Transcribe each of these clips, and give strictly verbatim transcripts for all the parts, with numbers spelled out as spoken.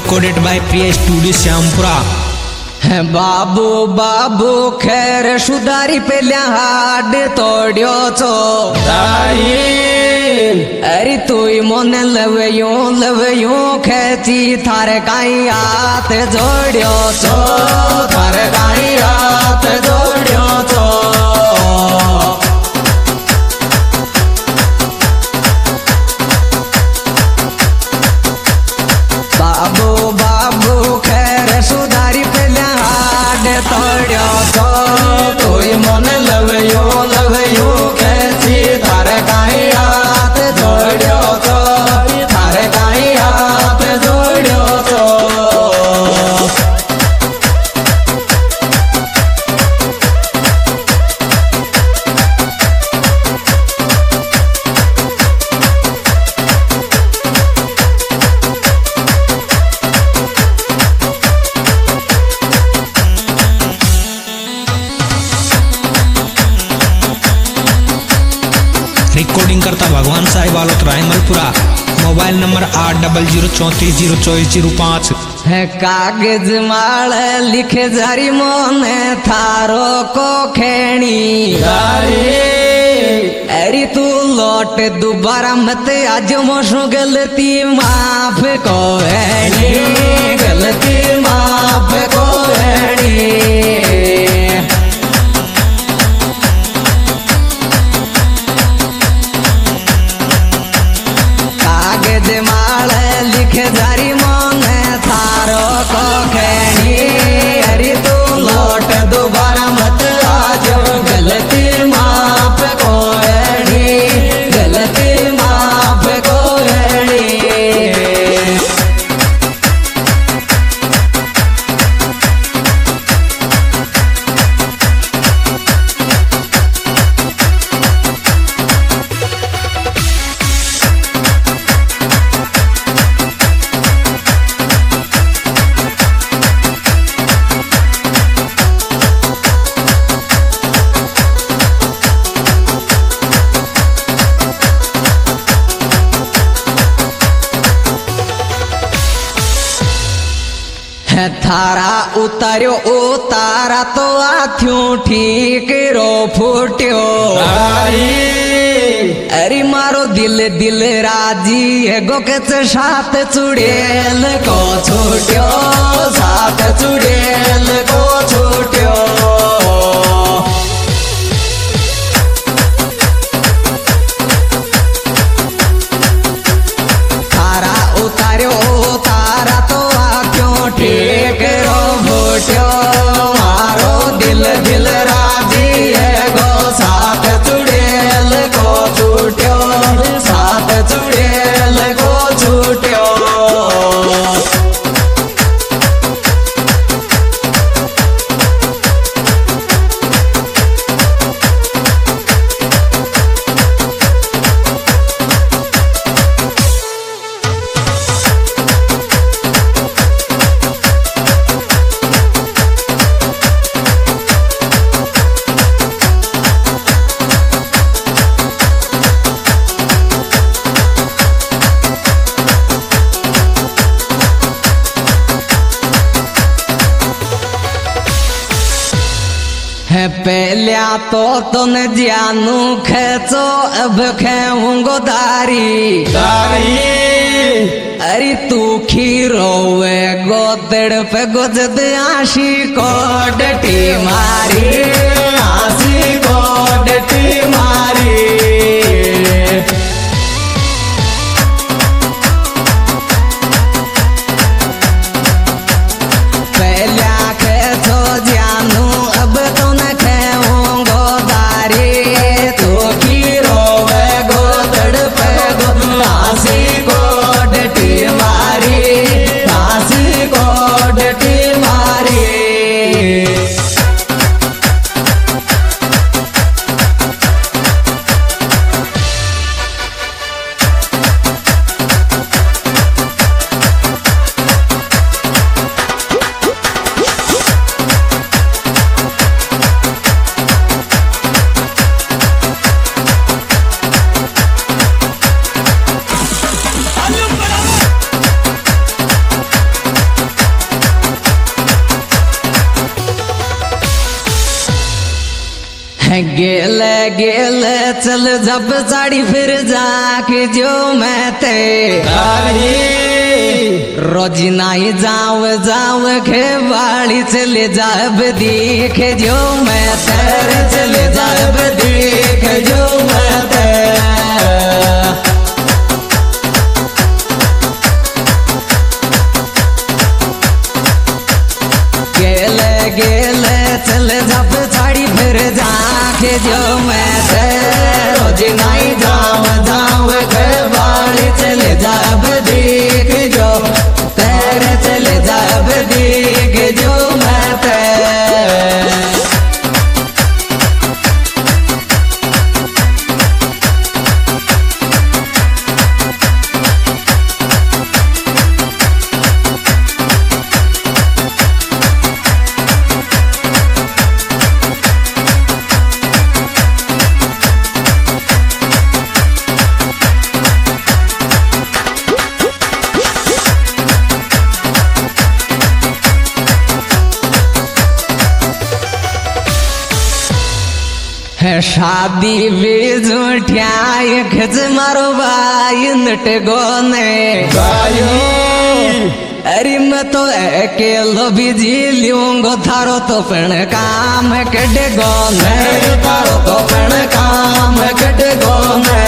recorded by Priya Studio Syampura. है बाबू बाबू खैर सुधारी पेल्या हाड तोड्यो चो अरे तू मन लवयो लवयो खेची थारे काई हाथ जोड्यो चो थारे काई हाथ जोड्यो चो बाबू बाबू खैर सुधारी पेल्या हाड तोड्यो चो तू मन लवयो लवयो खेची थारे काई हाथ जोड्यो चो थारे काई हाथ जोड्यो चो रिकॉर्डिंग करता भगवान साहिब आलोत रायमलपुरा। मोबाइल नंबर आठ डबल जीरो चौंतीस जीरो चौबीस जीरो पाँच। है कागज माल लिखे जारी मोने थारो को खेणी अरे तू लौट दोबारा मत आज मोशो गलती माफ को वेणी गलती माफ को वेणी कागज माल लिखे जारी मोने थारो को खेणी अरे तू लौट दोबारा मत आज गलती माफ को वेणी गलती माफ को वेणी थारा उतारो उतारा तो आथ्यू ठीक रो फूट्यो अरे मारो दिल दिल राजी है गोकच साथ चुड़ेल को छूट्यो साथ चुड़ेल को छूट्यो थारा उतारो उतारा तो आथ्यू ठीक रो फूट्यो मारो दिल दिल राजी है गो साथ चुड़ेल को छूट्यो साथ चुड़ेल को छूट्यो है पहल्या तो तुन जानू खेचो अब खेऊंगो दारी दारी अरे तू खीरोवे गोदड़ पे गुजद आशी को डटी मारी आशी को डटी मारी पहल्या खेचो जानू अब तो न खेऊंगो दारी तू खीरोवे गोदड़ पे गुजद आशी को डटी मारी आशी को डटी मारी गेले गेले चल जब साड़ी फिर जाके जो मैं ते रोजी नहीं जाव जाव खे बाड़ी चले जाब देखे जो मैं तेरे चले जाब देखे जो मैं तेरे गेले गेले चल जब साड़ी फिर जाके जो मैं रोज नहीं जाव जाव के बाड़ी चले जाब देख जो तेरे चले जाब देख जो मैं तेरे शादी बीज उठ्याय खच मारो बाई नट गोने अरे मैं तो अकेलो बिजी लूंगो थारो तो पण काम कट गोने थारो तो पण काम कट गोने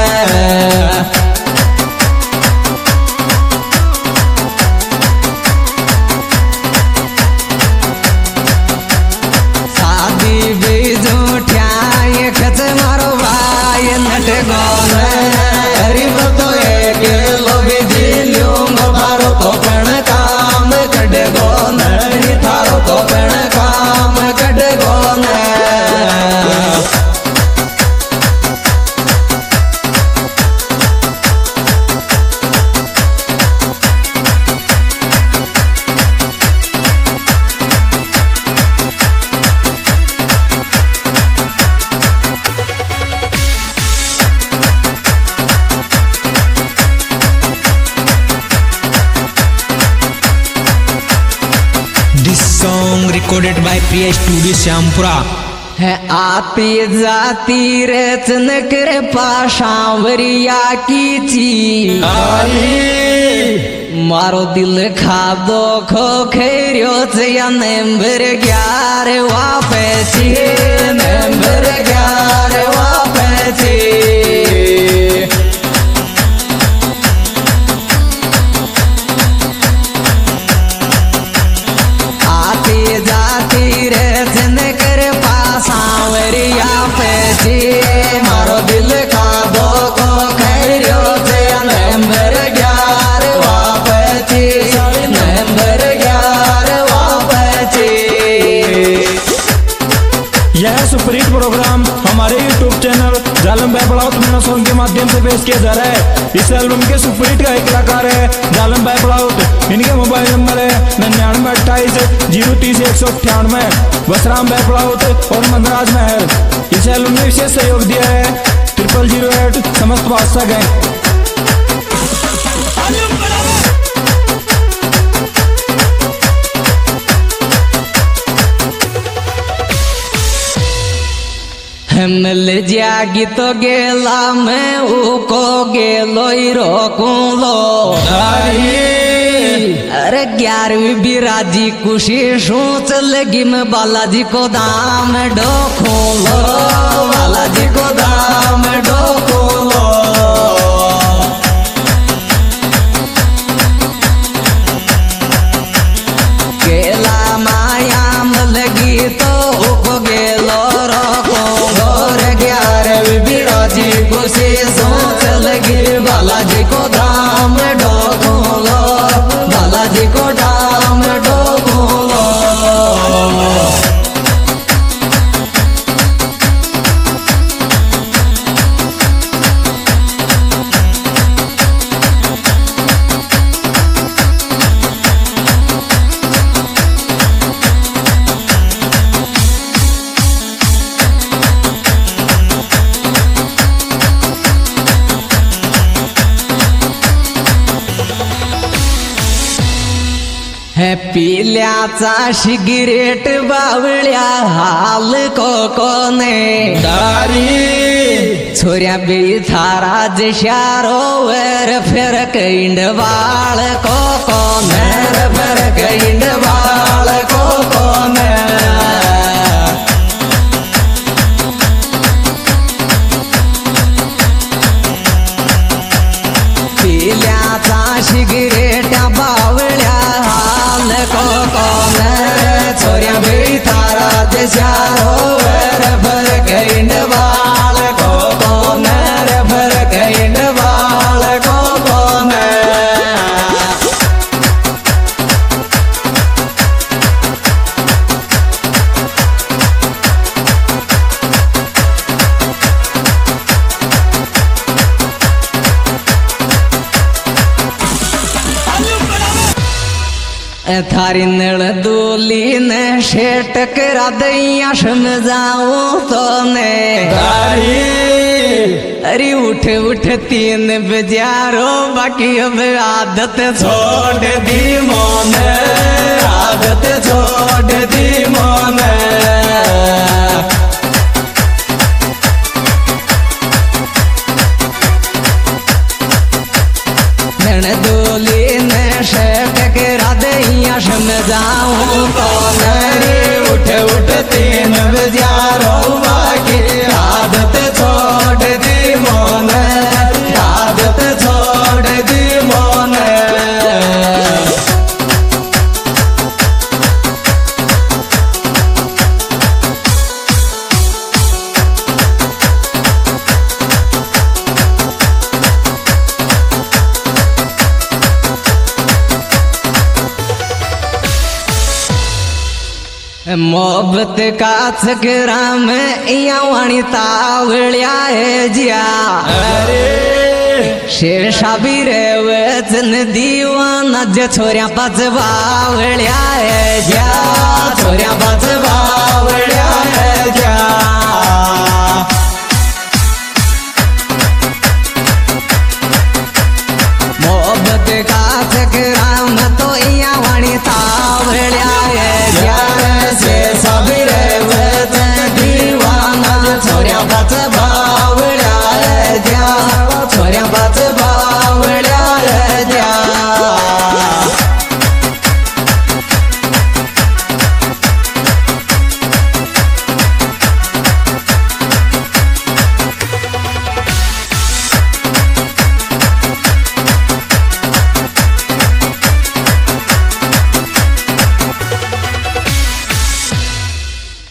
Song recorded by Priya Studio Shyampura है आती जाती रे चनकर पाशावरिया की ची मारो दिल खा दो खो खेरियो या नंबर ग्यारह वापसी नंबर ग्यारह वापसी मारो दिल का दो को खैरियो से नंबर ग्यारह वापसी नंबर ग्यारह वापसी। यह सुपरहिट प्रोग्राम हमारे यूट्यूब चैनल जालम भाई पढ़ाओ तुम्हारा सॉन्ग के माध्यम से पेश किया जा रहा है। इस एल्बम के सुपरहिट का एक कलाकार है जालम भाई पढ़ाओ। इनके मोबाइल नंबर है निन्यानवे अट्ठाईस जीरो तीस एक सौ अट्ठानवे। वसराम भाई पढ़ाओ और मनराज महल। इस एल्बम में विशेष सहयोग दिया है ट्रिपल जीरो एट समस्त बादशाह गैंग। मिल जागी तो गेला मैं उको गेलो रोकूलो अरे ग्यारहवीं बिराजी खुशी सोच लगी मैं बालाजी को दाम डोखूलो बालाजी को दाम डोखूलो गेला माया लगी तो उको गेलो बिराजी खुशी सोच लगी बालाजी को दाम डोखूलो बालाजी को दाम डोखूलो। पिल्याचा सिगरेट बावळ्या हाल कोकोने दारी छोऱ्या बेथारा जशारो वर फेर कैंड बाळ कोकोने फेर कैंड बाळ कोकोने पिल्याचा सिगरेट बावळ्या हाल कोकोने छोऱ्या बेथारा जशारो वर फेर कैंड बाळ कोकोने फेर कैंड बाळ कोकोने थारी नळ दोली ने शेट करा दैया समझाऊं तो ने दारी अरे उठ उठ तीन बजारो बाकी अब आदत छोड़ दी मोने आदत छोड़ दी मोने नण दोली ने शेट करा दैया समझाऊं तो ने उठ उठ तीन बजारो बाकी आदत छोड़ दी मोने आदत छोड़ दी मोने मोहब्बत का चक्राम या वाणी तावळ्या है जिया अरे शेषा भी रे वचन दीवाना जे छोऱ्या पाच बावळ्या है ज्या छोऱ्या पाच बावळ्या है ज्या मोहब्बत का चक्राम तो या वाणी तावळ्या है ज्या से सबीर वचन दीवाना छोऱ्या पाच बावळ्या है ज्या छोऱ्या पाच